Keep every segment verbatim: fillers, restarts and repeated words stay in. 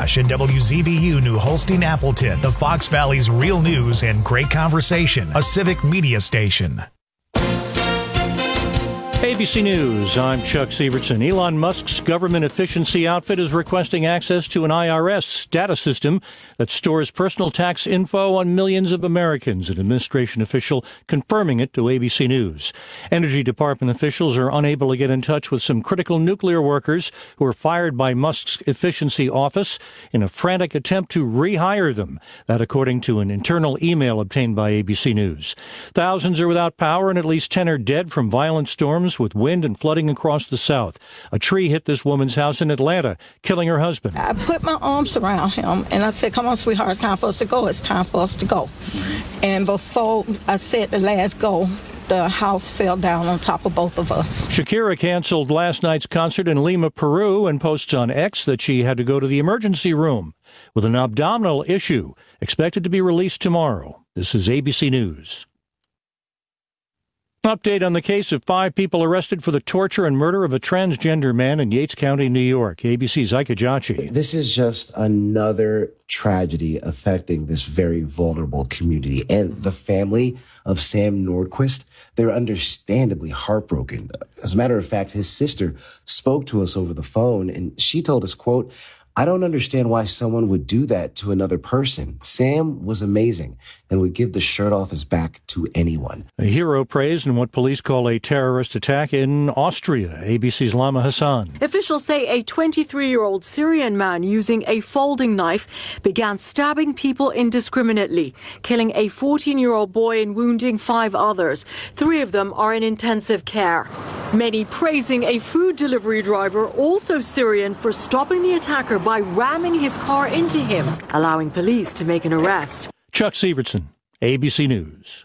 McIntosh and W Z B U New Holstein Appleton, the Fox Valley's real news and great conversation, a civic media station. A B C News, I'm Chuck Sievertson. Elon Musk's government efficiency outfit is requesting access to an I R S data system that stores personal tax info on millions of Americans, an administration official confirming it to A B C News. Energy Department officials are unable to get in touch with some critical nuclear workers who were fired by Musk's efficiency office in a frantic attempt to rehire them. That according to an internal email obtained by A B C News. Thousands are without power and at least ten are dead from violent storms with wind and flooding across the South. A tree hit this woman's house in Atlanta, killing her husband. I put my arms around him and I said, come on, sweetheart, it's time for us to go. It's time for us to go. And before I said the last go, the house fell down on top of both of us. Shakira canceled last night's concert in Lima, Peru, and posts on X that she had to go to the emergency room with an abdominal issue, expected to be released tomorrow. This is A B C News. Update on the case of five people arrested for the torture and murder of a transgender man in Yates County, New York. A B C's Ike Ajachi. This is just another tragedy affecting this very vulnerable community. And the family of Sam Nordquist, they're understandably heartbroken. As a matter of fact, his sister spoke to us over the phone, and she told us, quote, I don't understand why someone would do that to another person. Sam was amazing and would give the shirt off his back to anyone. A hero praised in what police call a terrorist attack in Austria. A B C's Lama Hassan. Officials say a twenty-three-year-old Syrian man using a folding knife began stabbing people indiscriminately, killing a fourteen-year-old boy and wounding five others. Three of them are in intensive care. Many praising a food delivery driver, also Syrian, for stopping the attacker by ramming his car into him, allowing police to make an arrest. Chuck Sievertson, A B C News.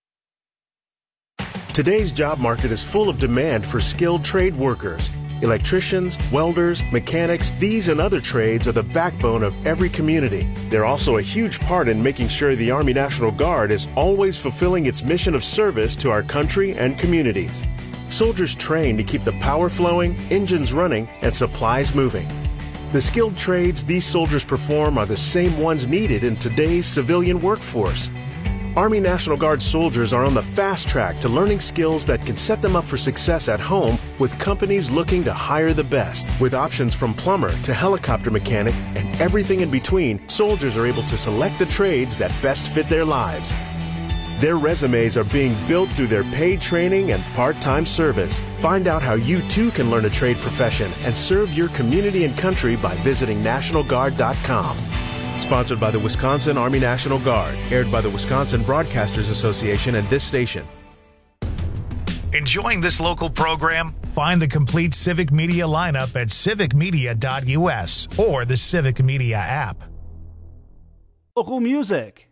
Today's job market is full of demand for skilled trade workers. Electricians, welders, mechanics, these and other trades are the backbone of every community. They're also a huge part in making sure the Army National Guard is always fulfilling its mission of service to our country and communities. Soldiers train to keep the power flowing, engines running, and supplies moving. The skilled trades these soldiers perform are the same ones needed in today's civilian workforce. Army National Guard soldiers are on the fast track to learning skills that can set them up for success at home with companies looking to hire the best. With options from plumber to helicopter mechanic and everything in between, soldiers are able to select the trades that best fit their lives. Their resumes are being built through their paid training and part-time service. Find out how you too can learn a trade profession and serve your community and country by visiting National Guard dot com. Sponsored by the Wisconsin Army National Guard. Aired by the Wisconsin Broadcasters Association and this station. Enjoying this local program? Find the complete Civic Media lineup at civic media dot u s or the Civic Media app. Local music.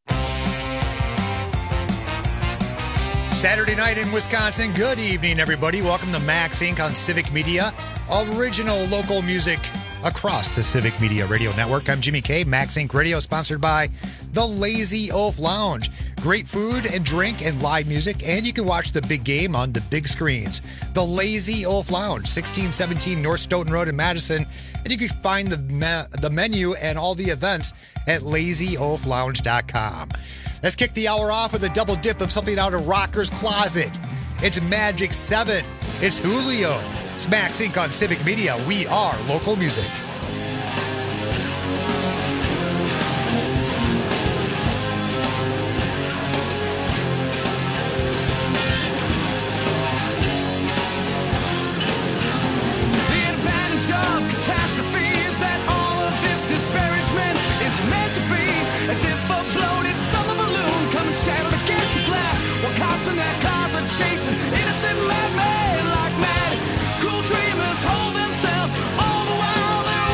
Saturday night in Wisconsin. Good evening, everybody. Welcome to Max Incorporated on Civic Media, original local music across the Civic Media Radio Network. I'm Jimmy K. Max Incorporated Radio, sponsored by the Lazy Oaf Lounge. Great food and drink and live music, and you can watch the big game on the big screens. The Lazy Oaf Lounge, sixteen seventeen North Stoughton Road in Madison, and you can find the me- the menu and all the events at lazy oaf lounge dot com. Let's kick the hour off with a double dip of something out of Rocker's Closet. It's Magic seven. It's Julio. It's Max Incorporated on Civic Media. We are local music. The advantage of catastrophe is that all of this disparagement is meant to be as if a bloated summer balloon coming shattered against the glass, while cops in their cars are chasing innocent madmen like mad. Cool dreamers hold themselves all the while they're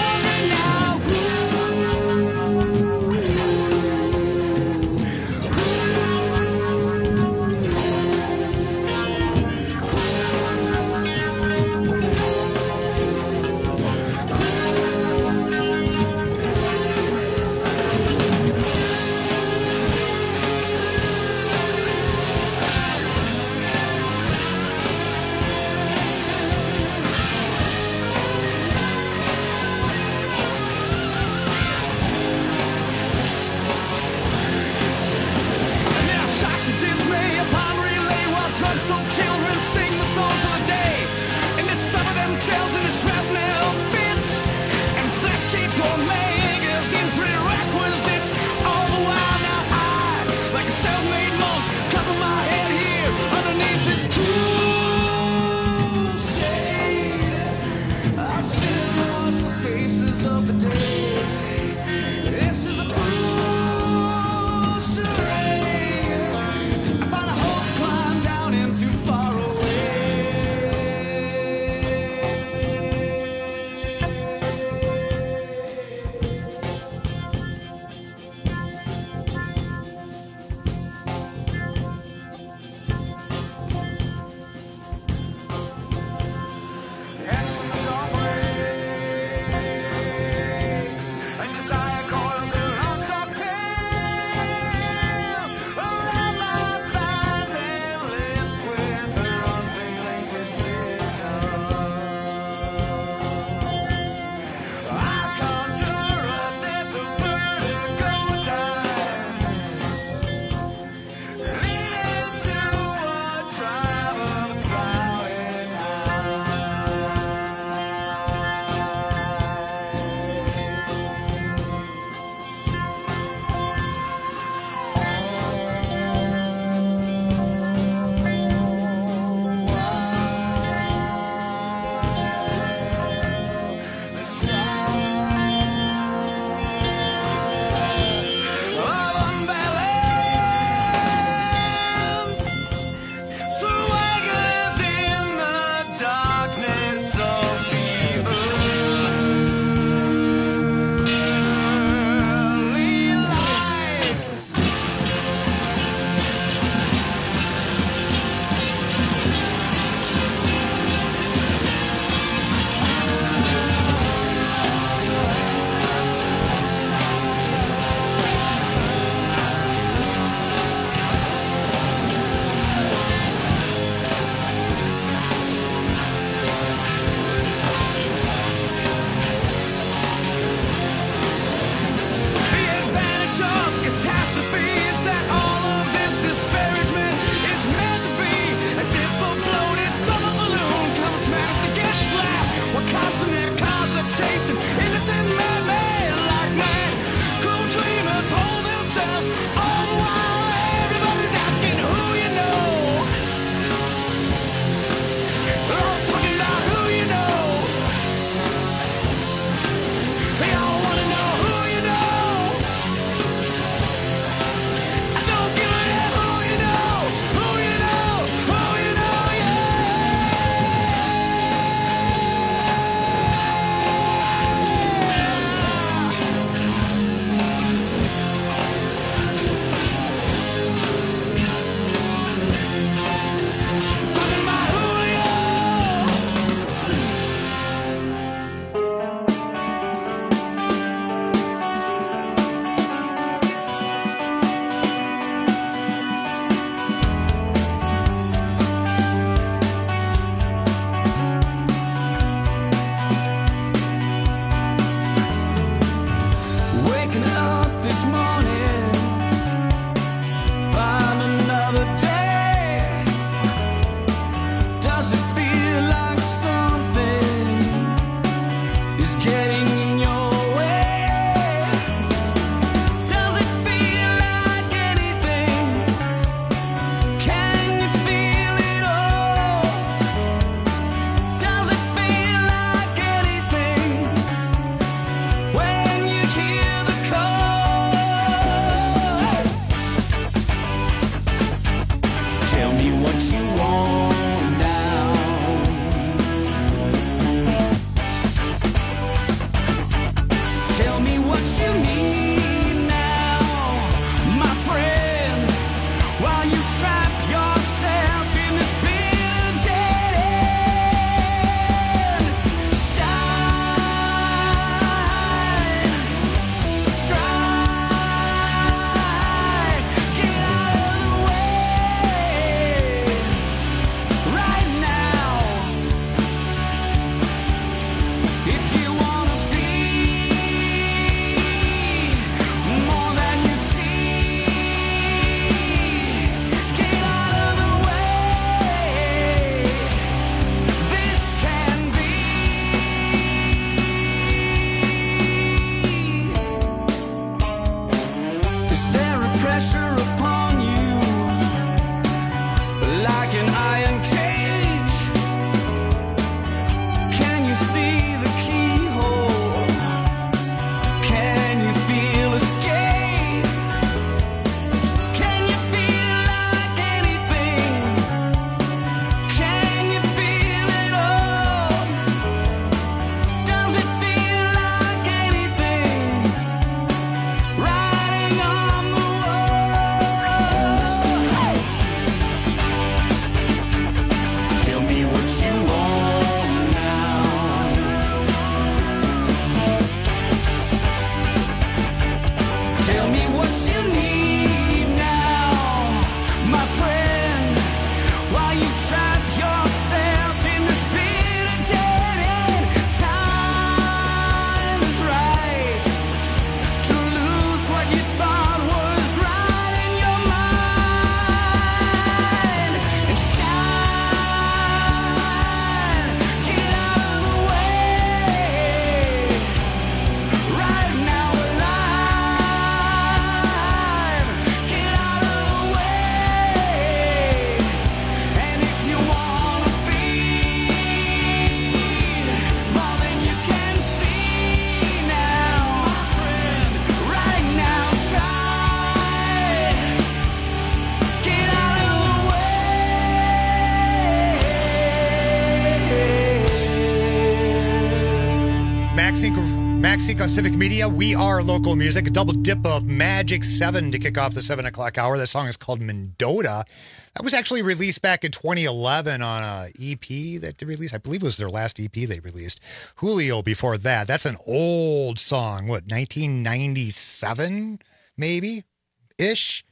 Maxink on Civic Media. We are local music. A double dip of Magic seven to kick off the seven o'clock hour. That song is called Mendota. That was actually released back in twenty eleven on a E P that they released. I believe it was their last E P they released. Julio before that. That's an old song. What, nineteen ninety-seven maybe? Ish?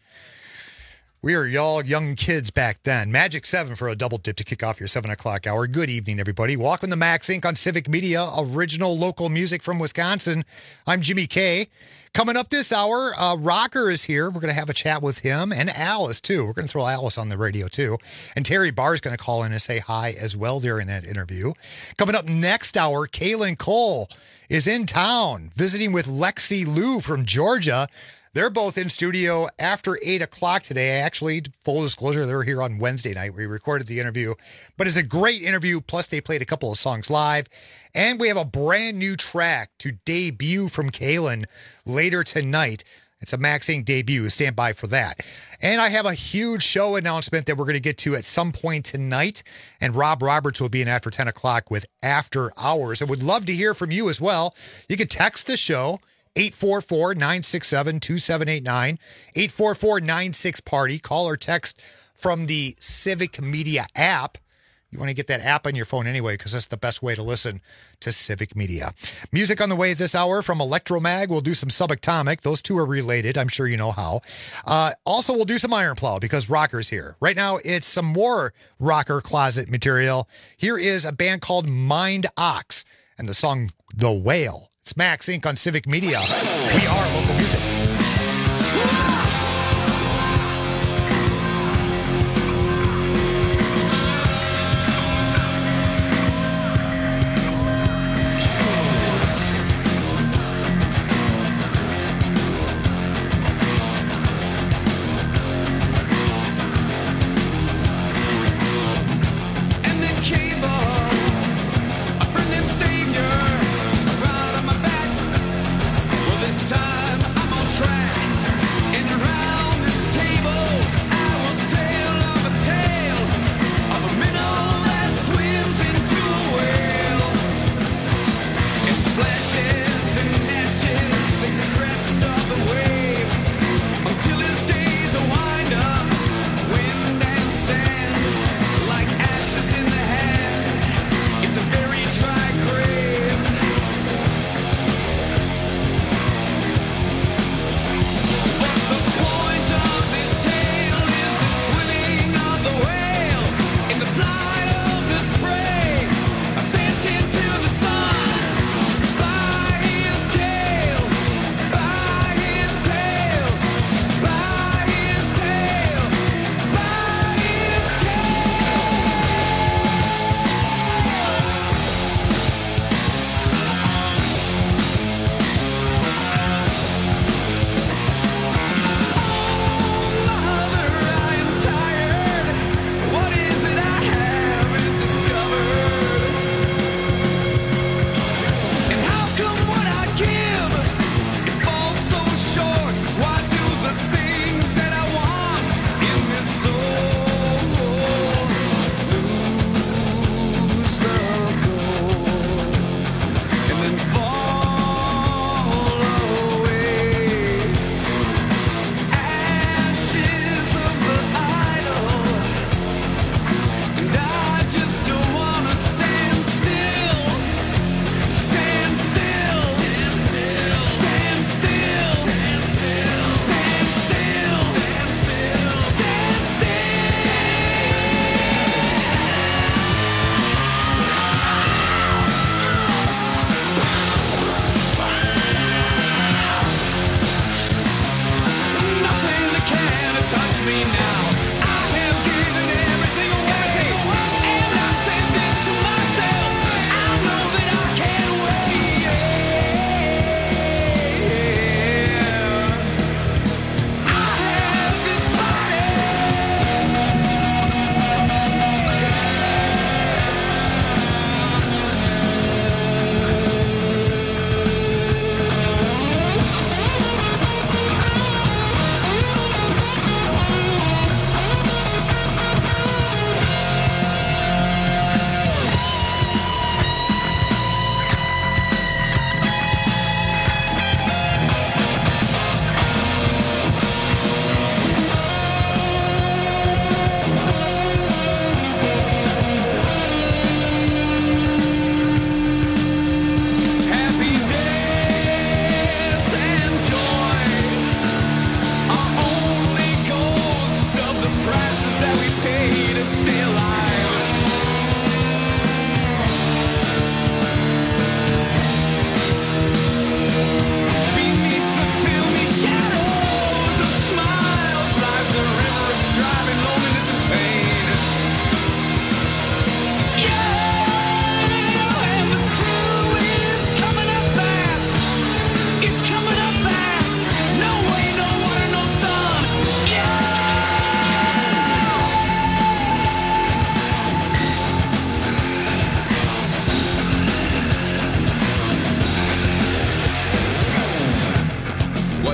We were y'all young kids back then. Magic seven for a double dip to kick off your seven o'clock hour. Good evening, everybody. Welcome to Maxink on Civic Media, original local music from Wisconsin. I'm Jimmy K. Coming up this hour, uh, Rocker is here. We're going to have a chat with him and Alice, too. We're going to throw Alice on the radio, too. And Terry Barr is going to call in and say hi as well during that interview. Coming up next hour, Kaylin Cole is in town visiting with Lexi Lou from Georgia. They're both in studio after eight o'clock today. Actually, full disclosure, they were here on Wednesday night. We recorded the interview, but it's a great interview. Plus, they played a couple of songs live. And we have a brand new track to debut from Kaylin later tonight. It's a Maxink debut. Stand by for that. And I have a huge show announcement that we're going to get to at some point tonight. And Rob Roberts will be in after ten o'clock with After Hours. I would love to hear from you as well. You can text the show. eight four four, nine six seven, two seven eight nine, eight four four, nine six party. Call or text from the Civic Media app. You want to get that app on your phone anyway, because that's the best way to listen to Civic Media. Music on the way this hour from Electromag. We'll do some Subatomic. Those two are related. I'm sure you know how. Uh, also, we'll do some Iron Plow because Rocker's here. Right now, it's some more Rocker closet material. Here is a band called Mind Ox and the song The Whale. It's Maxink on Civic Media. We are local music. Time I'm on track in the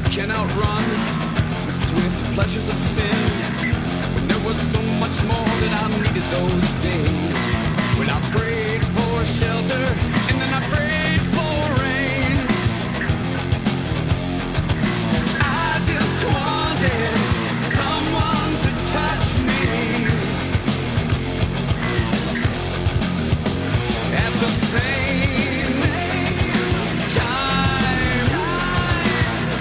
can outrun the swift pleasures of sin. When there was so much more that I needed those days. When I prayed for shelter and then I prayed for rain. I just wanted someone to touch me. At the same time, I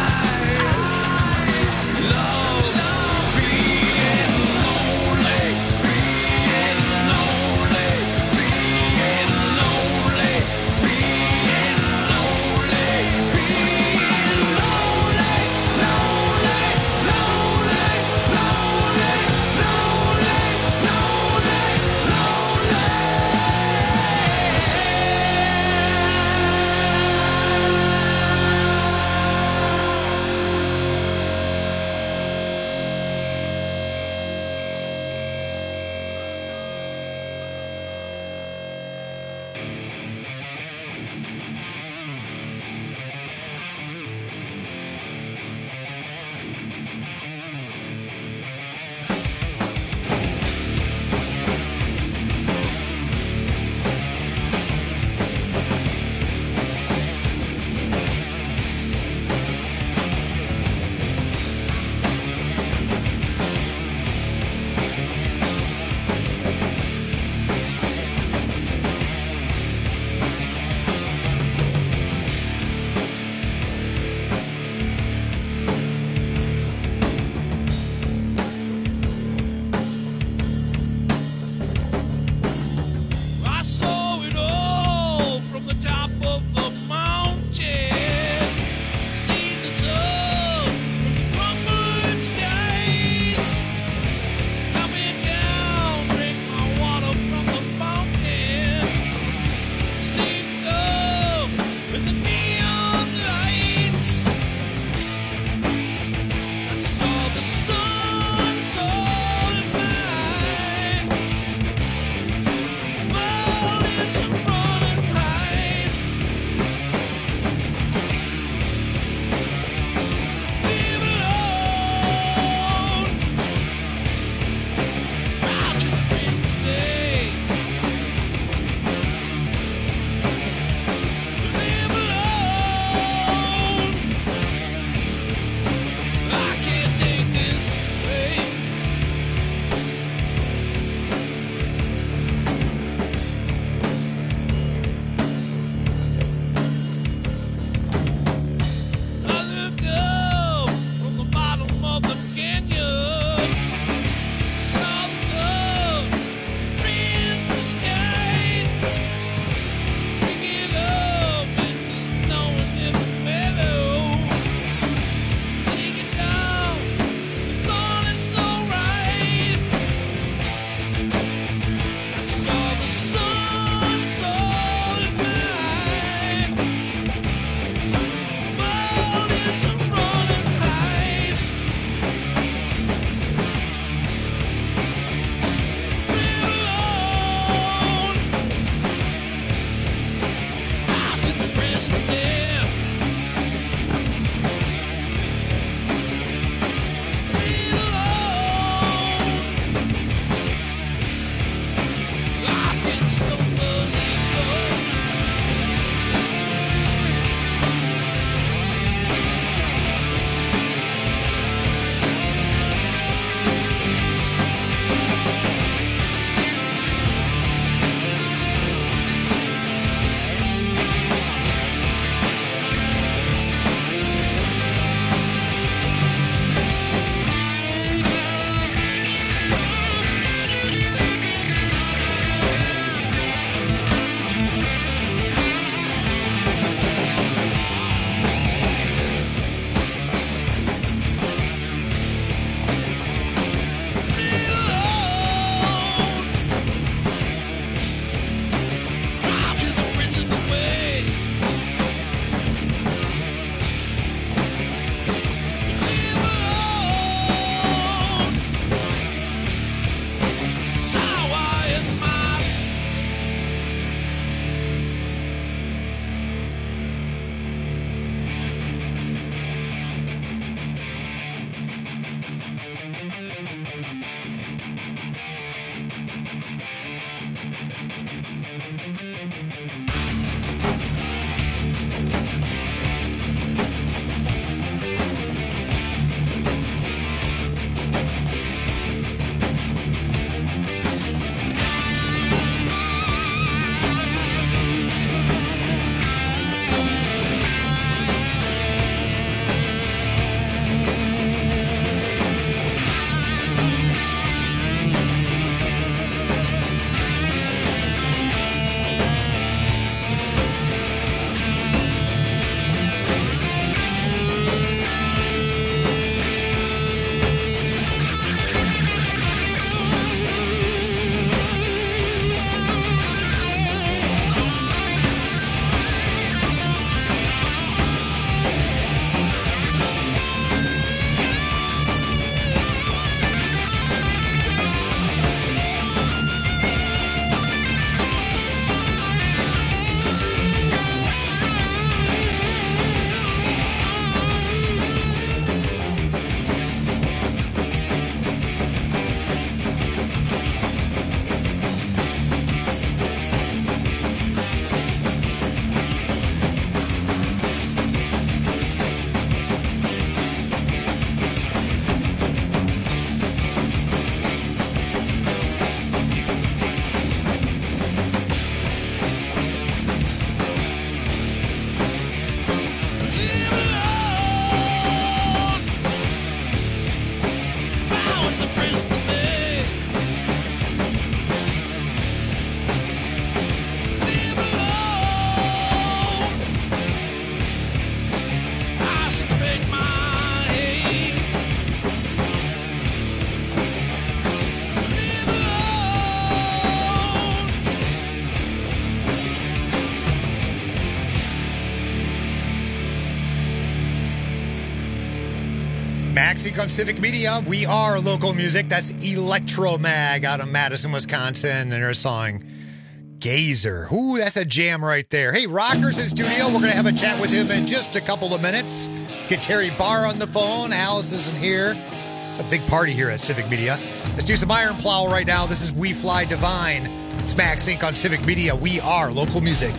love being lonely, being lonely, being lonely, being lonely. Maxink on Civic Media. We are local music. That's Electromag out of Madison, Wisconsin, and their song Gazer. Ooh, that's a jam right there. Hey, Rocker's in studio. We're going to have a chat with him in just a couple of minutes. Get Terry Barr on the phone. Alice isn't here. It's a big party here at Civic Media. Let's do some Iron Plow right now. This is We Fly Divine. It's Maxink on Civic Media. We are local music.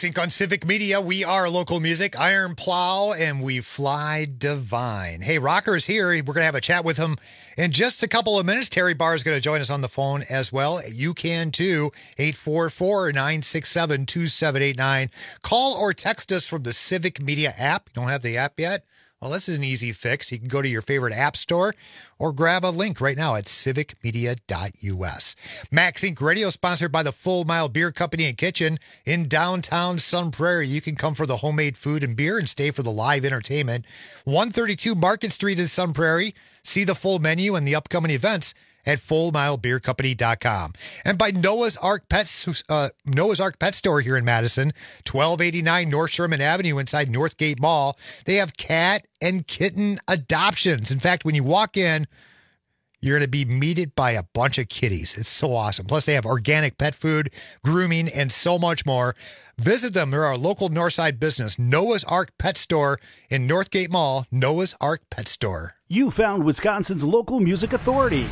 MaxInc on Civic Media. We are local music, Iron Plow, and we fly divine. Hey, Rocker's here. We're going to have a chat with him in just a couple of minutes. Terry Barr is going to join us on the phone as well. You can too. eight four four, nine six seven, two seven eight nine. Call or text us from the Civic Media app. You don't have the app yet? Well, this is an easy fix. You can go to your favorite app store or grab a link right now at civic media dot u s. MaxInc Radio, sponsored by the Full Mile Beer Company and Kitchen in downtown Sun Prairie. You can come for the homemade food and beer and stay for the live entertainment. one thirty-two Market Street in Sun Prairie. See the full menu and the upcoming events at full mile beer company dot com. And by Noah's Ark Pets, uh, Noah's Ark Pet Store here in Madison, twelve eighty-nine North Sherman Avenue inside Northgate Mall. They have cat and kitten adoptions. In fact, when you walk in, you're going to be meted by a bunch of kitties. It's so awesome. Plus, they have organic pet food, grooming, and so much more. Visit them. They're our local Northside business, Noah's Ark Pet Store in Northgate Mall, Noah's Ark Pet Store. You found Wisconsin's local music authority.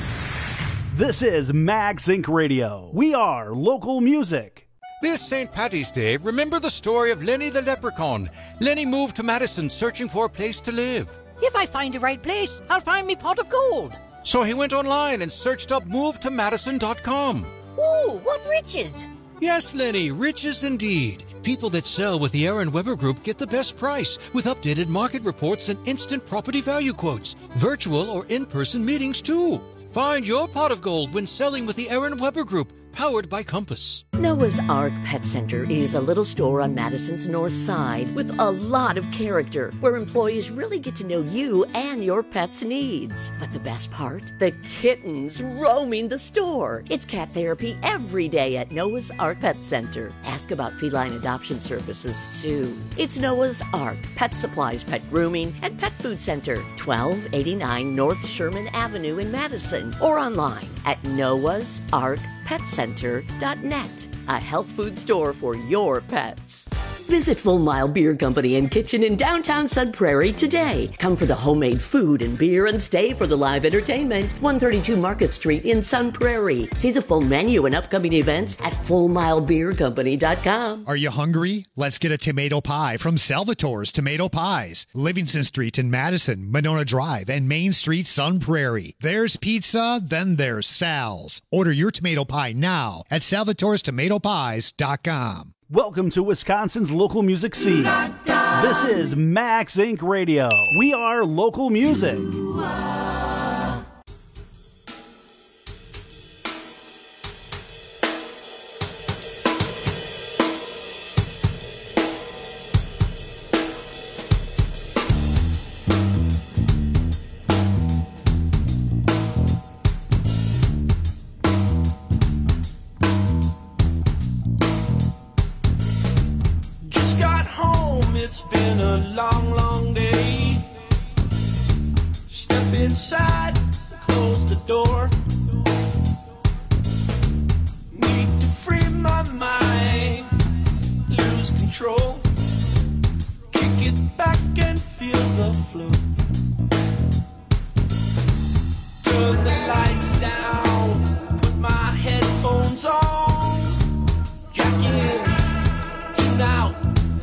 This is MaxInc Radio. We are local music. This Saint Patty's Day, remember the story of Lenny the Leprechaun. Lenny moved to Madison searching for a place to live. If I find the right place, I'll find me pot of gold. So he went online and searched up move to madison dot com. Ooh, what riches! Yes, Lenny, riches indeed. People that sell with the Aaron Weber Group get the best price with updated market reports and instant property value quotes. Virtual or in-person meetings, too. Find your pot of gold when selling with the Aaron Weber Group, powered by Compass. Noah's Ark Pet Center is a little store on Madison's north side with a lot of character, where employees really get to know you and your pet's needs. But the best part? The kittens roaming the store. It's cat therapy every day at Noah's Ark Pet Center. Ask about feline adoption services, too. It's Noah's Ark Pet Supplies, Pet Grooming, and Pet Food Center, twelve eighty-nine North Sherman Avenue in Madison, or online at noahs ark pet center dot net. A health food store for your pets. Visit Full Mile Beer Company and Kitchen in downtown Sun Prairie today. Come for the homemade food and beer and stay for the live entertainment. one thirty-two Market Street in Sun Prairie. See the full menu and upcoming events at full mile beer company dot com. Are you hungry? Let's get a tomato pie from Salvatore's Tomato Pies. Livingston Street in Madison, Monona Drive, and Main Street, Sun Prairie. There's pizza, then there's Sal's. Order your tomato pie now at salvatores tomato pies dot com. Welcome to Wisconsin's local music scene. This is MaxInc Radio. We are local music. It's been a long, long day. Step inside, close the door. Need to free my mind, lose control. Kick it back and feel the flow. Turn the lights down, put my headphones on. Jack in, tune out.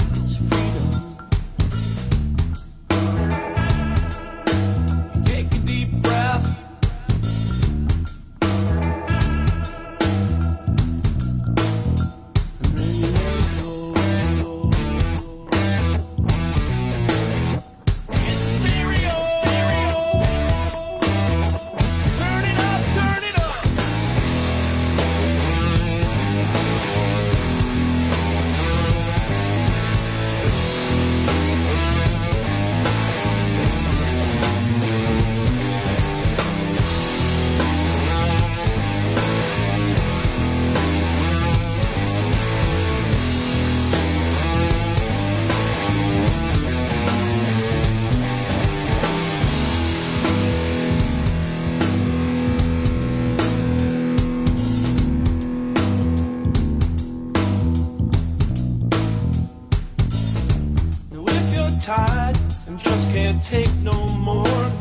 Tired and just can't take no more.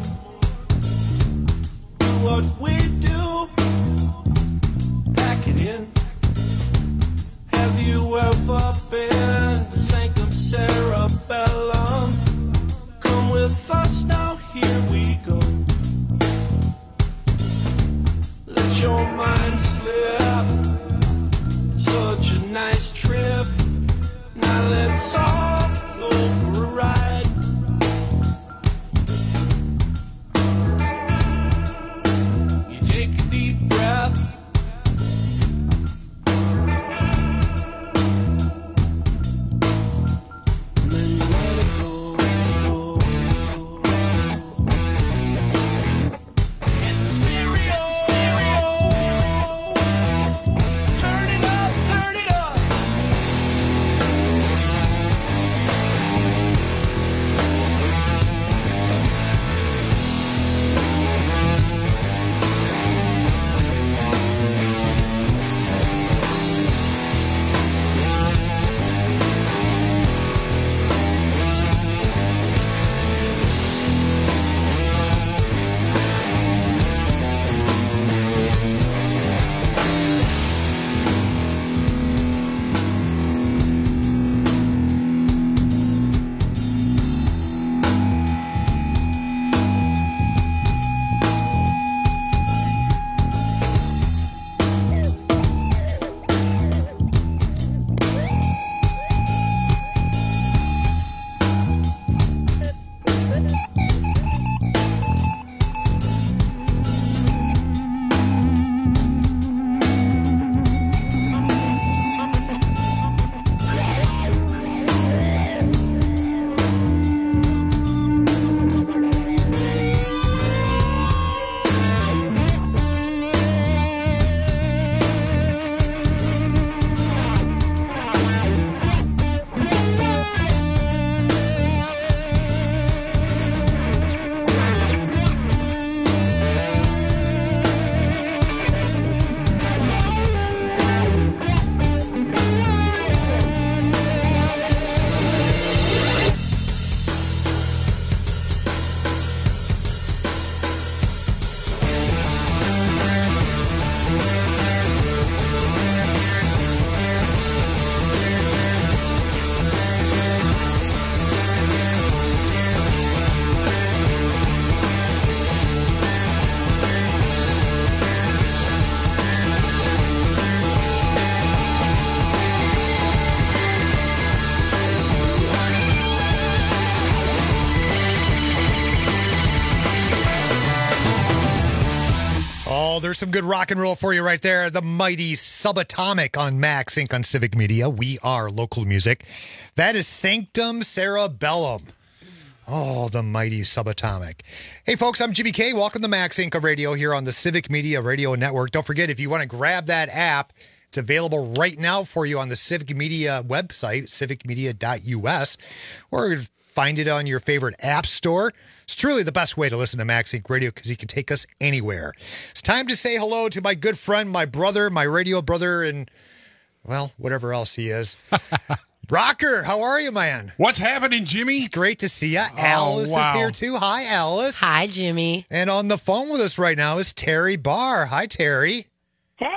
Do what we do, pack it in, have Have you ever been to Sanctum Cerebellum? Come with us now, here we go. Let your mind slip. Such a nice trip. Now let's all go for a ride. You take a deep breath. And then you let it go, go, go. It's stereo, stereo. Turn it up, turn it up. Oh, there's some good rock and roll for you right there. The mighty Subatomic on Max Inc on Civic Media. We are local music. That is Sanctum Cerebellum. Oh, the mighty Subatomic. Hey, folks, I'm Jimmy K. Welcome to Max Inc Radio here on the Civic Media Radio Network. Don't forget, if you want to grab that app, it's available right now for you on the Civic Media website, civic media dot u s, or find it on your favorite app store. It's truly the best way to listen to Max Inc Radio because you can take us anywhere. It's time to say hello to my good friend, my brother, my radio brother, and, well, whatever else he is. Rocker, how are you, man? What's happening, Jimmy? It's great to see you. Oh, Alice wow. is here, too. Hi, Alice. Hi, Jimmy. And on the phone with us right now is Terry Barr. Hi, Terry. Hey,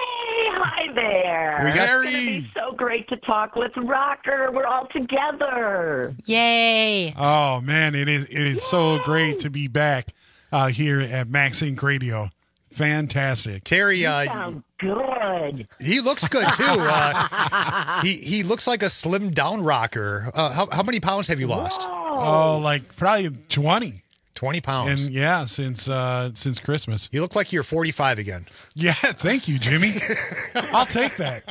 hi there. We got- It's going to be so great to talk with Rocker. We're all together. Yay. Oh, man, it is it is Yay. so great to be back uh, here at Max Inc Radio. Fantastic. Terry, uh, sound good. He looks good, too. Uh, he, he looks like a slim down rocker. Uh, how, how many pounds have you lost? Whoa. Oh, like probably twenty. twenty pounds. And yeah, since uh, since Christmas. You look like you're forty-five again. Yeah, thank you, Jimmy. I'll take that.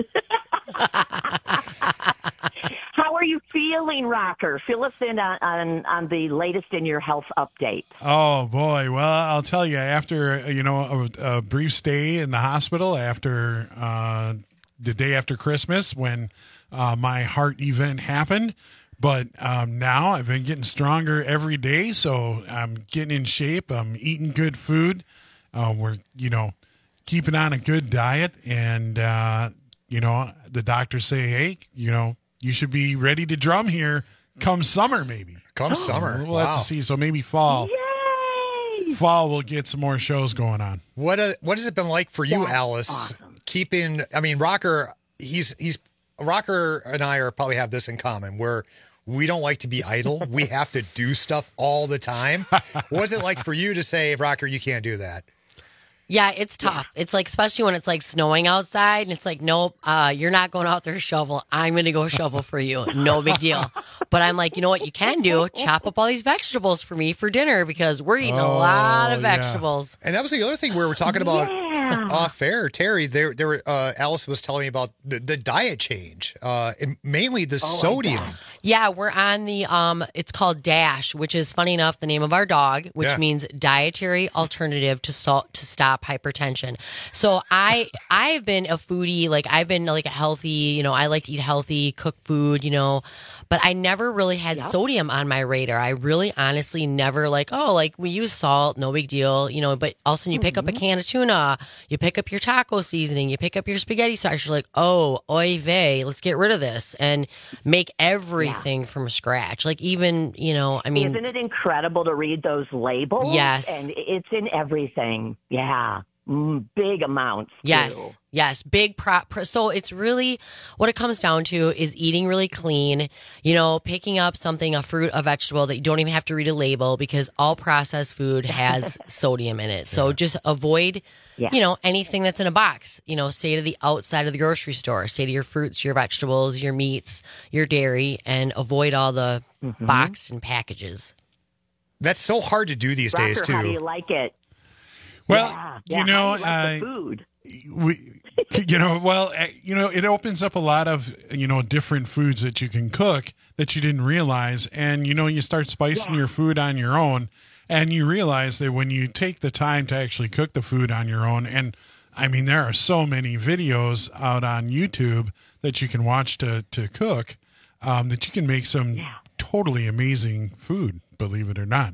How are you feeling, Rocker? Fill us in on, on, on the latest in your health update. Oh, boy. Well, I'll tell you, after, you know, a, a brief stay in the hospital after uh, the day after Christmas when uh, my heart event happened. But um, now I've been getting stronger every day, so I'm getting in shape. I'm eating good food. Uh, we're, you know, keeping on a good diet. And, uh, you know, the doctors say, hey, you know, you should be ready to drum here come summer, maybe. Come summer. We'll wow. have to see. So maybe fall. Yay! Fall, we'll get some more shows going on. What a, what has it been like for you, That's Alice? awesome. Keeping, I mean, Rocker, he's he's Rocker and I are probably have this in common where we don't like to be idle. We have to do stuff all the time. What was it like for you to say, Rocker, you can't do that? Yeah, it's tough. It's like, especially when it's like snowing outside and it's like, nope, uh, you're not going out there to shovel. I'm going to go shovel for you. No big deal. But I'm like, you know what you can do? Chop up all these vegetables for me for dinner because we're eating Oh, a lot of yeah. vegetables. And that was the other thing we were talking about Yeah. off air. Terry, there, there, were, uh, Alice was telling me about the, the diet change, uh, and mainly the sodium. Yeah, we're on the, um, it's called DASH, which is, funny enough, the name of our dog, which Yeah. means Dietary Alternative to Salt to Stop Hypertension. So I, I've been a foodie, like I've been like a healthy, you know, I like to eat healthy, cook food, you know, but I never really had Yep. sodium on my radar. I really honestly never like, oh, like we use salt, no big deal, you know, but all of a sudden you pick up a can of tuna, you pick up your taco seasoning, you pick up your spaghetti sauce, you're like, oh, oy vey, let's get rid of this and make everything from scratch. Like even, you know, I mean, Isn't it incredible to read those labels? Yes. And it's in everything. Yeah. Mm, big amounts. yes, too. yes, big prop. So it's really what it comes down to is eating really clean, you know, picking up something, a fruit, a vegetable that you don't even have to read a label because all processed food has sodium in it. So just avoid, Yeah. you know, anything that's in a box, you know, stay to the outside of the grocery store, stay to your fruits, your vegetables, your meats, your dairy, and avoid all the Mm-hmm. boxed and packages. That's so hard to do these days, Rocker, too. how do you like it? Well, Yeah, you yeah, know, how do you like the uh, food. we, you know, well, uh, you know, it opens up a lot of, you know, different foods that you can cook that you didn't realize. And, you know, you start spicing your food on your own and you realize that when you take the time to actually cook the food on your own, and I mean, there are so many videos out on YouTube that you can watch to, to cook, um, that you can make some totally amazing food, believe it or not.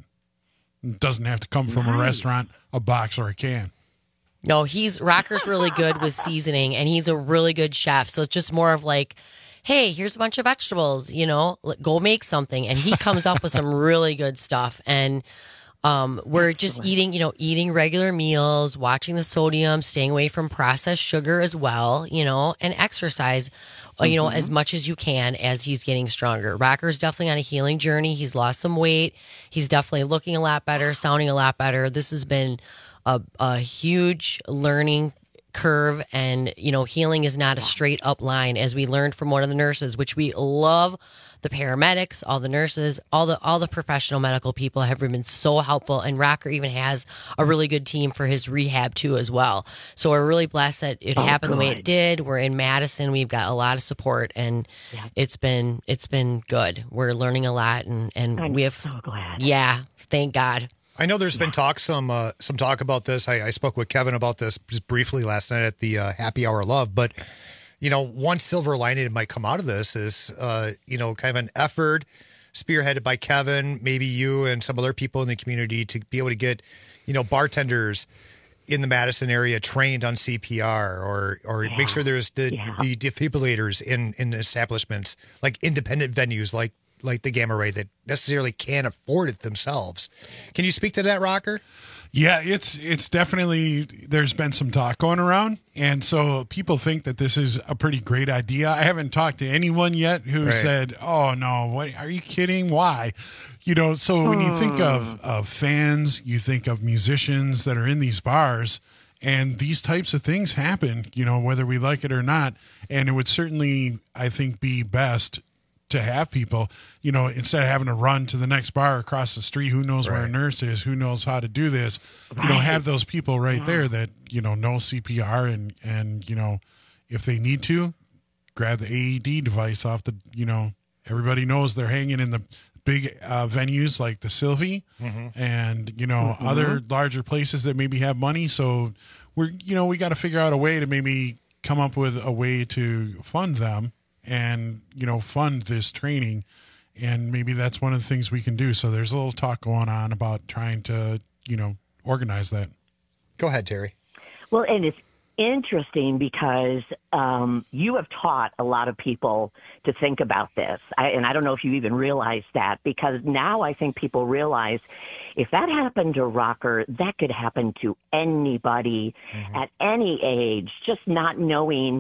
It doesn't have to come from a Right. restaurant, a box, or a can. No, he's Rocker's really good with seasoning and he's a really good chef. So it's just more of like, hey, here's a bunch of vegetables, you know, let- go make something. And he comes up with some really good stuff. And um, we're just eating, you know, eating regular meals, watching the sodium, staying away from processed sugar as well, you know, and exercise, uh, you know, Mhm. as much as you can as he's getting stronger. Rocker's definitely on a healing journey. He's lost some weight. He's definitely looking a lot better, sounding a lot better. This has been a, a huge learning curve, and you know, healing is not a straight up line, as we learned from one of the nurses, which we love. The paramedics, all the nurses, all the all the professional medical people have been so helpful, and Rocker even has a really good team for his rehab too as well. So we're really blessed that it Oh, happened the way good. it did. We're in Madison, we've got a lot of support, and it's been it's been good. We're learning a lot, and and I'm we have so glad. Yeah, thank God. I know there's been talk, some uh, some talk about this. I, I spoke with Kevin about this just briefly last night at the uh, Happy Hour Love. But, you know, one silver lining that might come out of this is, uh, you know, kind of an effort spearheaded by Kevin, maybe you and some other people in the community to be able to get, you know, bartenders in the Madison area trained on C P R, or or make sure there's the, the defibrillators in, in establishments, like independent venues like like the Gamma Ray that necessarily can't afford it themselves. Can you speak to that, Rocker? Yeah, it's it's definitely, there's been some talk going around, and so people think that this is a pretty great idea. I haven't talked to anyone yet who Right. said, "Oh no, what are you kidding? Why?" You know, so when you think of of fans, you think of musicians that are in these bars, and these types of things happen, you know, whether we like it or not. And it would certainly, I think, be best to have people, you know, instead of having to run to the next bar across the street, who knows where a nurse is, who knows how to do this, you know, Right. have those people right there that, you know, know C P R, and, and, you know, if they need to, grab the A E D device off the, you know, everybody knows they're hanging in the big uh, venues like the Sylvie Mhm. and, you know, Mhm. other larger places that maybe have money. So we're, you know, we got to figure out a way to maybe come up with a way to fund them and, you know, fund this training. And maybe that's one of the things we can do. So there's a little talk going on about trying to, you know, organize that. Go ahead, Terry. Well, and it's interesting because um, you have taught a lot of people to think about this. I, and I don't know if you even realize that, because now I think people realize if that happened to Rocker, that could happen to anybody at any age, just not knowing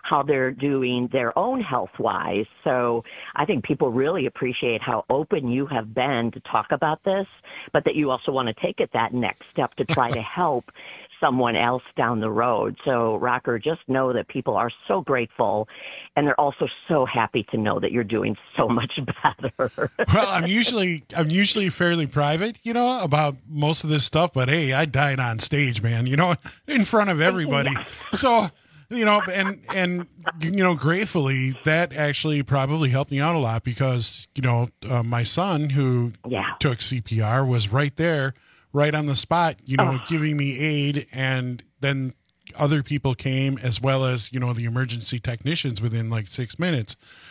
how they're doing their own health-wise. So I think people really appreciate how open you have been to talk about this, but that you also want to take it that next step to try to help someone else down the road. So, Rocker, just know that people are so grateful, and they're also so happy to know that you're doing so much better. Well, I'm usually I'm usually fairly private, you know, about most of this stuff. But hey, I died on stage, man. You know, in front of everybody. So, you know, and and you know, gratefully, that actually probably helped me out a lot because you know, uh, my son who yeah. took C P R was right there. Right on the spot, you know, oh. giving me aid, and then other people came as well as, you know, the emergency technicians within like six minutes.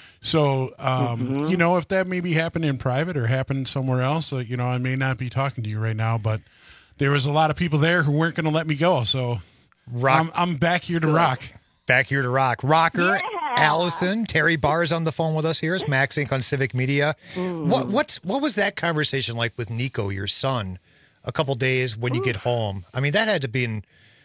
So, um, mm-hmm. you know, if that maybe happened in private or happened somewhere else, uh, you know, I may not be talking to you right now, but there was a lot of people there who weren't going to let me go. So rock. I'm, I'm back here to rock. Back here to rock. Rocker, yeah. Allison, Terry Barr is on the phone with us here. It's Max Inc on Civic Media. Mm. What what's what was that conversation like with Nico, your son, a couple days when you get home? I mean, that had to be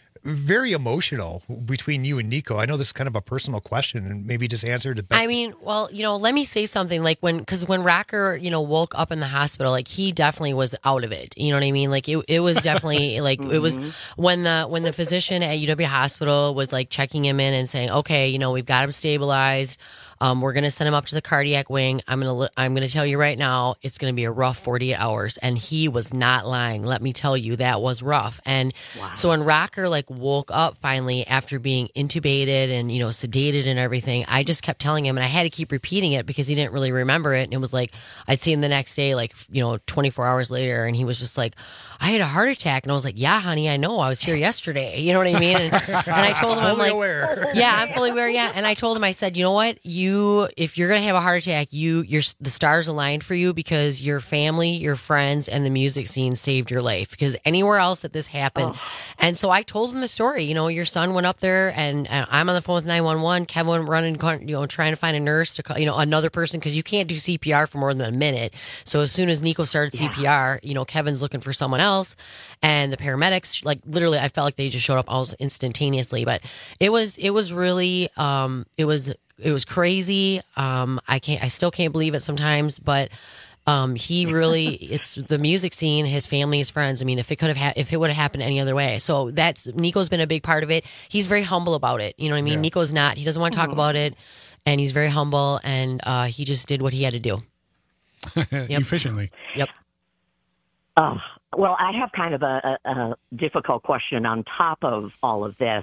very emotional between you and Nico. I know this is kind of a personal question, and maybe just answer it. I mean, well, you know, let me say something. Like when, because when Rocker, you know, woke up in the hospital, like he definitely was out of it. You know what I mean? Like it, it was definitely like it was when the when the physician at U W Hospital was like checking him in and saying, okay, you know, we've got him stabilized. Um, we're gonna send him up to the cardiac wing. I'm gonna I'm gonna tell you right now, it's gonna be a rough forty-eight hours. And he was not lying. Let me tell you, that was rough. And wow. So when Rocker like woke up finally after being intubated and you know sedated and everything, I just kept telling him, and I had to keep repeating it because he didn't really remember it. And it was like I'd see him the next day, like you know, twenty-four hours later, and he was just like, I had a heart attack, and I was like, yeah, honey, I know, I was here yesterday. You know what I mean? And, and I told him, I'm like, aware. yeah, I'm fully aware. Yeah, and I told him, I said, you know what, you. You, if you're gonna have a heart attack, you, you're the stars aligned for you because your family, your friends, and the music scene saved your life. Because anywhere else that this happened, oh. and so I told him the story. You know, your son went up there, and, and I'm on the phone with nine one one. Kevin went running, you know, trying to find a nurse to, call, you know, another person because you can't do C P R for more than a minute. So as soon as Nico started yeah. C P R, you know, Kevin's looking for someone else, and the paramedics, like literally, I felt like they just showed up almost instantaneously. But it was, it was really, um, it was. It was crazy. Um, I can't. I still can't believe it sometimes. But um, he really. It's the music scene. His family, his friends. I mean, if it could have, ha- if it would have happened any other way. So that's Nico's been a big part of it. He's very humble about it. You know what I mean? Yeah. Nico's not. He doesn't want to talk mm-hmm. about it, and he's very humble. And uh, he just did what he had to do. Yep. Efficiently. Yep. Oh, well, I have kind of a, a, a difficult question on top of all of this.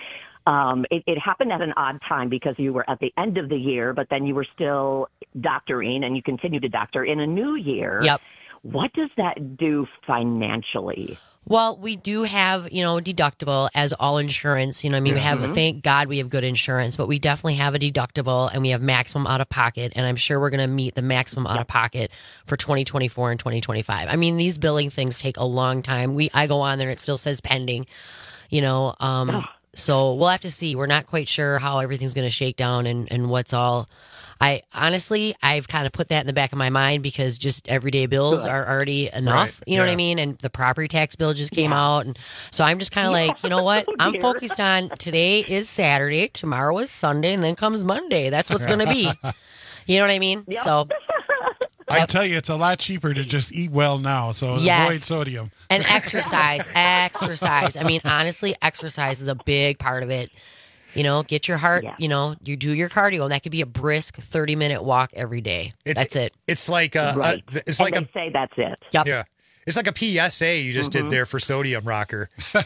Um, it, it happened at an odd time because you were at the end of the year, but then you were still doctoring and you continue to doctor in a new year. Yep. What does that do financially? Well, we do have, you know, deductible as all insurance. You know, I mean, we have, Mm-hmm. thank God we have good insurance, but we definitely have a deductible and we have maximum out of pocket. And I'm sure we're going to meet the maximum out of pocket for twenty twenty-four and twenty twenty-five. I mean, these billing things take a long time. We, I go on there and it still says pending, you know, um, Oh. So we'll have to see. We're not quite sure how everything's going to shake down and, and what's all. I honestly, I've kind of put that in the back of my mind because just everyday bills Good. are already enough. Right. You know Yeah. what I mean? And the property tax bill just came Yeah. out. And so I'm just kind of Yeah. like, you know what? Oh, I'm dear. focused on today is Saturday, tomorrow is Sunday, and then comes Monday. That's what's going to be. You know what I mean? Yep. So I tell you, it's a lot cheaper to just eat well now. So Yes. avoid sodium. and exercise, exercise. I mean, honestly, exercise is a big part of it. You know, get your heart, Yeah. you know, you do your cardio, and that could be a brisk thirty minute walk every day. It's, That's it. It's like a, Right. a it's And like they a say that's it. Yep. yeah. It's like a P S A you just Mm-hmm. did there for Sodium Rocker.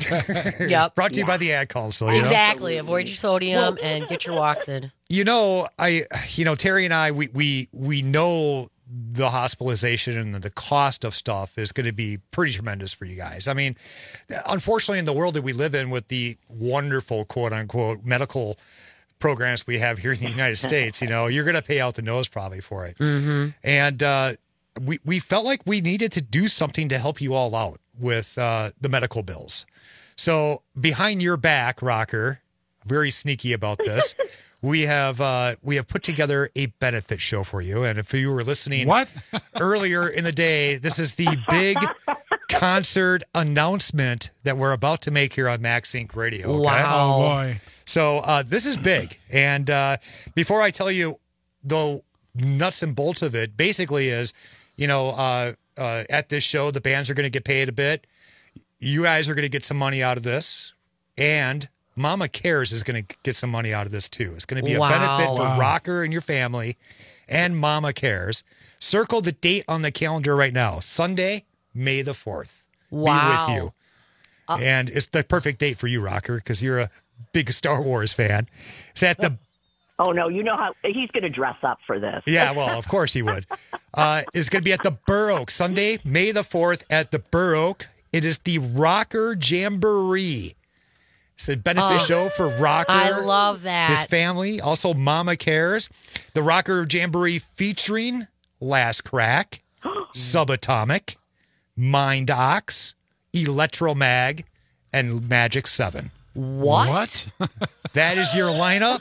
Yep. Brought to you by the ad council. You know? Exactly. Avoid your sodium and get your walks in. You know, I, you know, Terry and I, we we we know the hospitalization and the cost of stuff is going to be pretty tremendous for you guys. I mean, unfortunately, in the world that we live in, with the wonderful quote unquote medical programs we have here in the United States, you know, you're going to pay out the nose probably for it. Mm-hmm. And uh, we we felt like we needed to do something to help you all out with uh, the medical bills. So behind your back, Rocker, very sneaky about this. We have uh, we have put together a benefit show for you, and if you were listening What? earlier in the day, this is the big concert announcement that we're about to make here on Max Inc Radio. Okay? Wow. Oh, boy. So uh, this is big. And uh, before I tell you the nuts and bolts of it, basically is, you know, uh, uh, at this show, the bands are going to get paid a bit. You guys are going to get some money out of this. And Mama Cares is going to get some money out of this, too. It's going to be a Wow. benefit for Wow. Rocker and your family and Mama Cares. Circle the date on the calendar right now. Sunday, May the fourth. Wow. Be with you. Uh, and it's the perfect date for you, Rocker, because you're a big Star Wars fan. It's at the Oh, no, you know how he's going to dress up for this. Yeah, well, of course he would. Uh, it's going to be at the Burr Oak, Sunday, May the fourth at the Burr Oak. It is the Rocker Jamboree. It's a benefit Oh, show for Rocker. I love that. His family. Also, Mama Cares. The Rocker Jamboree featuring Last Crack, Subatomic, Mind Ox, Electromag, and Magic seven. What? What? That is your lineup?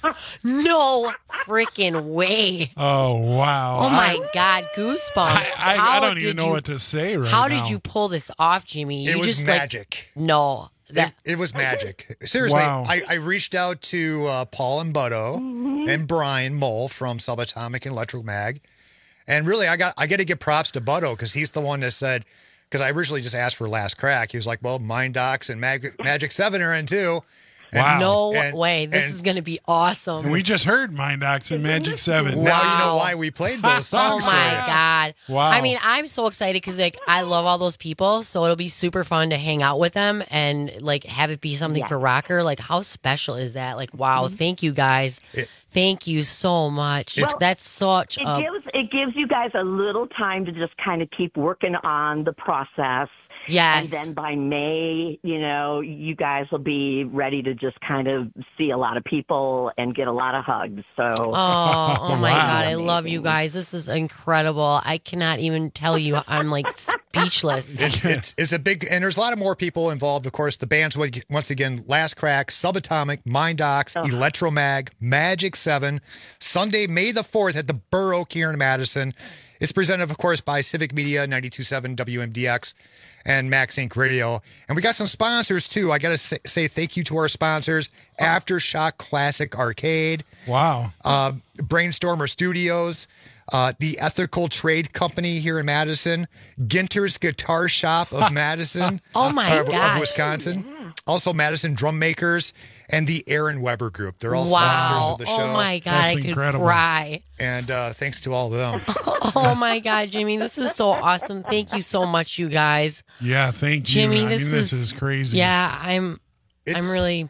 No freaking way. Oh, wow. Oh my I, God, goosebumps. I, I How don't did even know you- what to say right How now. did you pull this off, Jimmy? It You was just like- magic. no. That It, it was magic. Seriously, Wow. I, I reached out to uh, Paul and Butto and Brian Mole from Subatomic and Electromag. And really, I got I got to give props to Butto because he's the one that said, because I originally just asked for Last Crack. He was like, well, Mind Docs and Mag- Magic seven are in too. And- Wow. No and- way. This and is going to be awesome. And we just heard Mind Ox and Magic seven. Now you know Wow. why we played those Oh songs. my for you. God. Wow. I mean, I'm so excited because like I love all those people. So it'll be super fun to hang out with them and like have it be something Yeah. for Rocker. Like how special is that? Like, wow, thank you guys. It- thank you so much. Well, That's such It a gives it gives you guys a little time to just kind of keep working on the process. yes. And then by May, you know, you guys will be ready to just kind of see a lot of people and get a lot of hugs. So, Oh, oh my Wow. God. I love you guys. This is incredible. I cannot even tell you. I'm like speechless. It's, it's it's a big, and there's a lot of more people involved. Of course, the bands, once again, Last Crack, Subatomic, Mind Ox, Electromag, Magic seven, Sunday, May the fourth at the Burr Oak here in Madison. It's presented, of course, by Civic Media, ninety-two point seven W M D X, and Max Inc Radio. And we got some sponsors, too. I got to say, say thank you to our sponsors, Aftershock Classic Arcade, Wow. uh, Brainstormer Studios, uh, the Ethical Trade Company here in Madison, Ginter's Guitar Shop of Madison, Oh my uh, of- of gosh. Wisconsin, also Madison Drum Makers, and the Aaron Weber Group. They're all Wow. sponsors of the show. Oh my God. That's I could incredible. cry. And uh, thanks to all of them. Oh my God, Jimmy. This is so awesome. Thank you so much, you guys. Yeah, thank Jimmy, you. I this mean, this is- is crazy. Yeah, I'm I'm It's- really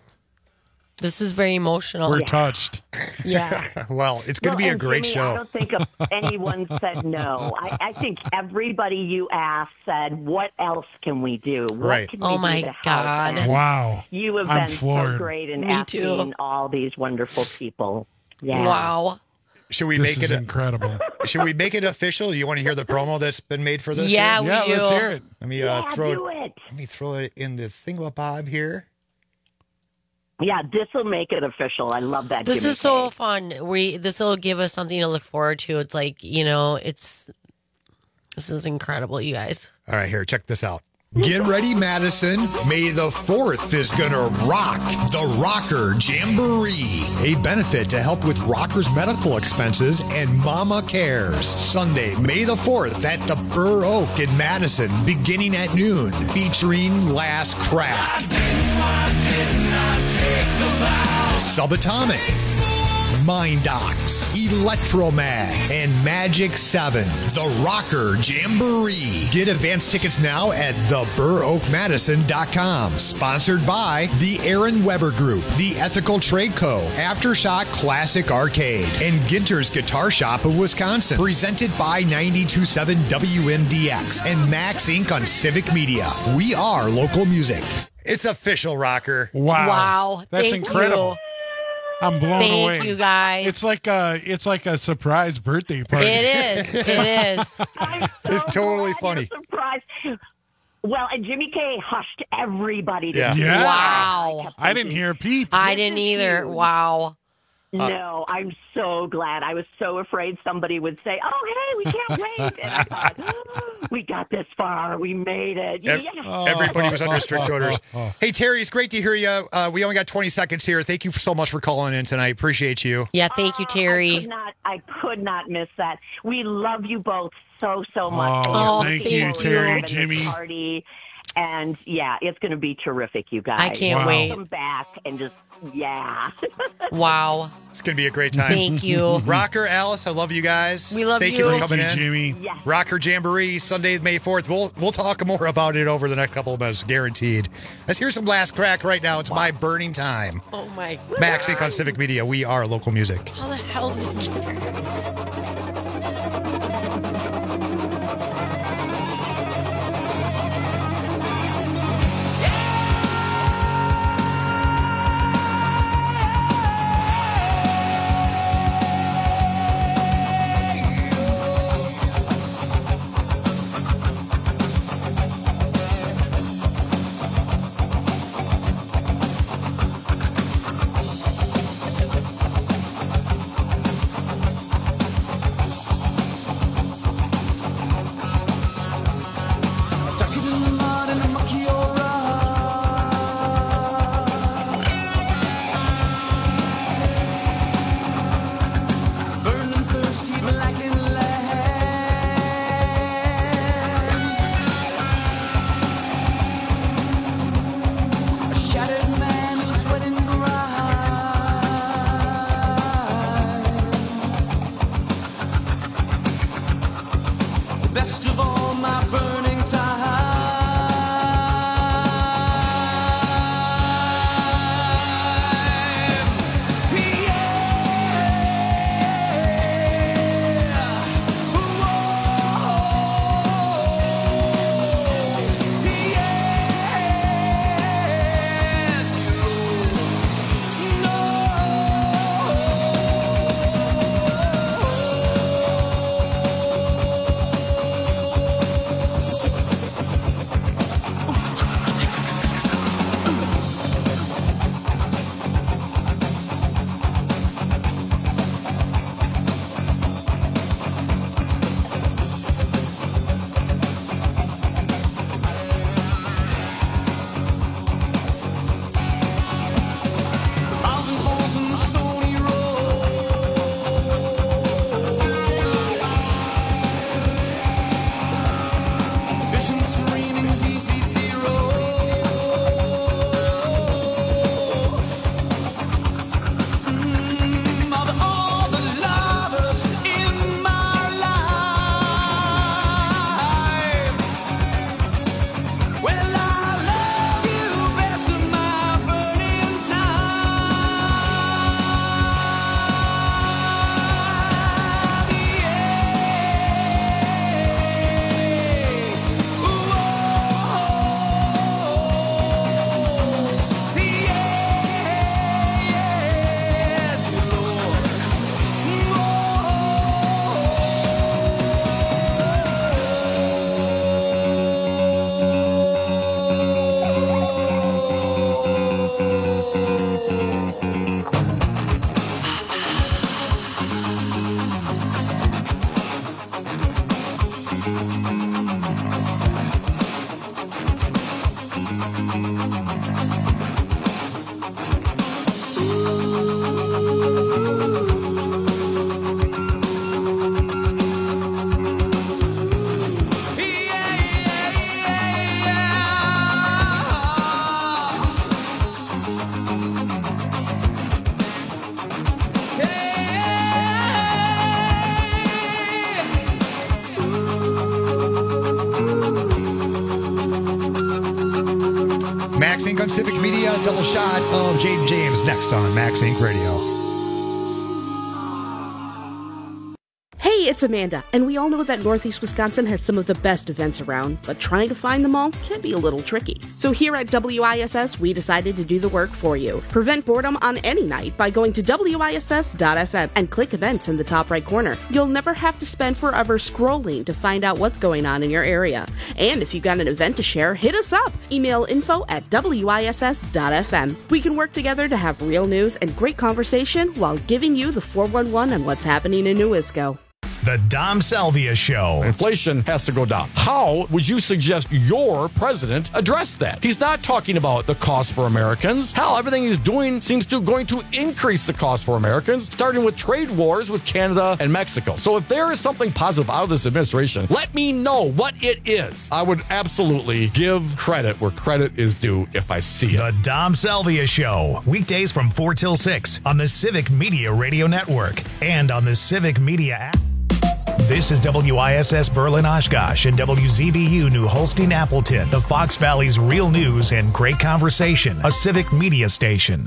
this is very emotional. We're touched. Yeah. Well, it's going to Well, be a and great Jimmy, show. I don't think of anyone said no. I, I think everybody you asked said, "What else can we do? What Right. can we Oh do my to help?" God. And Wow. You have I'm been floored. so great in Me asking too. all these wonderful people. Yeah. Wow. Should we This make is it? A, incredible. should we make it official? You want to hear the promo that's been made for this? Yeah, here? we Yeah, do. let's hear it. Let me uh, Yeah, throw do it. it. Let me throw it in the thingamabob here. Yeah, this will make it official. I love that. This Jimmy is so K. fun. We this will give us something to look forward to. It's like, you know, it's this is incredible, you guys. All right, here, check this out. Get ready, Madison. May the fourth is gonna rock the Rocker Jamboree, a benefit to help with rockers' medical expenses and Mama Cares. Sunday, May the fourth at the Burr Oak in Madison, beginning at noon, featuring Last Crack, Subatomic, Mind Ox, Electromag, and Magic seven. The Rocker Jamboree. Get advance tickets now at the burr oak madison dot com. Sponsored by the Aaron Weber Group, the Ethical Trade Co., Aftershock Classic Arcade, and Ginter's Guitar Shop of Wisconsin. Presented by ninety-two point seven W M D X and Max Incorporated on Civic Media. We are local music. It's official, Rocker. Wow. Wow. That's Thank incredible. you. I'm blown Thank away. you, guys. It's like a it's like a surprise birthday party. It is. It is. It's totally glad funny. you're surprised. Well, and Jimmy K hushed everybody. To Yeah. Yeah. Wow. I didn't hear a peep. I didn't either. Wow. No, I'm so glad. I was so afraid somebody would say, "Oh, hey, we can't wait." And I thought, oh, we got this far. We made it. Ev- Yeah. Everybody was under strict orders. Hey, Terry, it's great to hear you. Uh, we only got twenty seconds here. Thank you so much for calling in tonight. Appreciate you. Yeah, thank you, Terry. I could not, I could not miss that. We love you both so, so much. Oh, And thank looking you, forward to Terry, having this Jimmy. Party. And yeah, it's going to be terrific, you guys. I can't Wow. wait. Come back and just, yeah. Wow. It's going to be a great time. Thank you. Rocker, Alice, I love you guys. We love Thank you. you for Thank coming you, in. Jimmy. Yes. Rocker Jamboree, Sunday, May fourth. We'll we'll talk more about it over the next couple of minutes, guaranteed. Let's hear some last crack right now. It's My Burning Time. Oh, my. Max Inc on Civic Media. We are local music. How the hell did you... Best of all, my burning time. Max Inc on Civic Media. Double shot of Jaden James next on Max Inc Radio. Hey, it's Amanda, and we all know that Northeast Wisconsin has some of the best events around, but trying to find them all can be a little tricky. So here at W I S S, we decided to do the work for you. Prevent boredom on any night by going to W I S S dot F M and click events in the top right corner. You'll never have to spend forever scrolling to find out what's going on in your area. And if you got an event to share, hit us up. Email info at W I S S dot F M. We can work together to have real news and great conversation while giving you the four one one on what's happening in New Isco. The Dom Salvia Show. Inflation has to go down. How would you suggest your president address that? He's not talking about the cost for Americans. Hell, everything he's doing seems to going to increase the cost for Americans, starting with trade wars with Canada and Mexico. So if there is something positive out of this administration, let me know what it is. I would absolutely give credit where credit is due if I see it. The Dom Salvia Show. Weekdays from four till six on the Civic Media Radio Network and on the Civic Media app. This is W I S S Berlin Oshkosh and W Z B U New Holstein Appleton, the Fox Valley's real news and great conversation, a civic media station.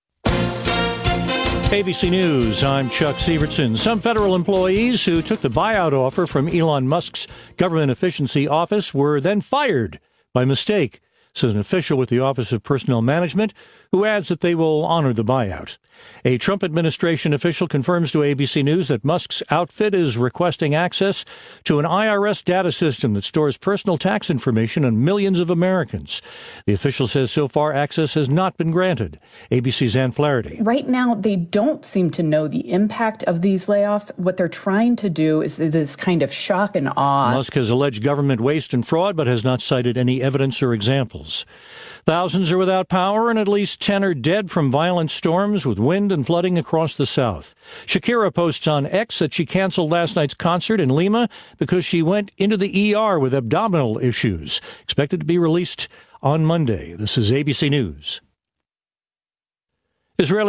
A B C News, I'm Chuck Sievertson. Some federal employees who took the buyout offer from Elon Musk's government efficiency office were then fired by mistake, says an official with the Office of Personnel Management, who adds that they will honor the buyout. A Trump administration official confirms to A B C News that Musk's outfit is requesting access to an I R S data system that stores personal tax information on millions of Americans. The official says so far access has not been granted. A B C's Ann Flaherty. Right now, they don't seem to know the impact of these layoffs. What they're trying to do is this kind of shock and awe. Musk has alleged government waste and fraud, but has not cited any evidence or examples. Thousands are without power and at least ten are dead from violent storms with wind and flooding across the South. Shakira posts on X that she canceled last night's concert in Lima because she went into the E R with abdominal issues. Expected to be released on Monday. This is A B C News. Israeli